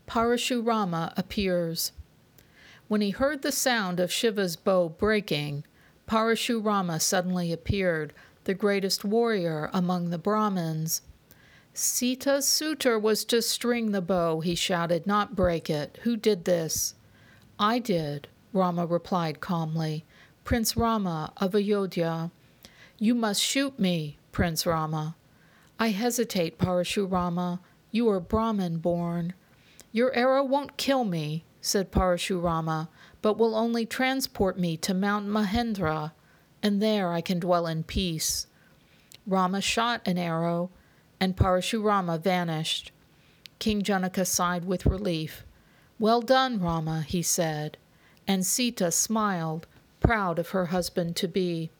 Parashurama appears. When he heard the sound of Shiva's bow breaking, Parashurama suddenly appeared, the greatest warrior among the Brahmins. Sita's suitor was to string the bow, he shouted, not break it. Who did this? I did, Rama replied calmly. Prince Rama of Ayodhya. You must shoot me, Prince Rama. I hesitate, Parashurama. You are Brahmin born. Your arrow won't kill me, said Parashurama, but will only transport me to Mount Mahendra, and there I can dwell in peace. Rama shot an arrow, and Parashurama vanished. King Janaka sighed with relief. Well done, Rama, he said, and Sita smiled, proud of her husband-to-be.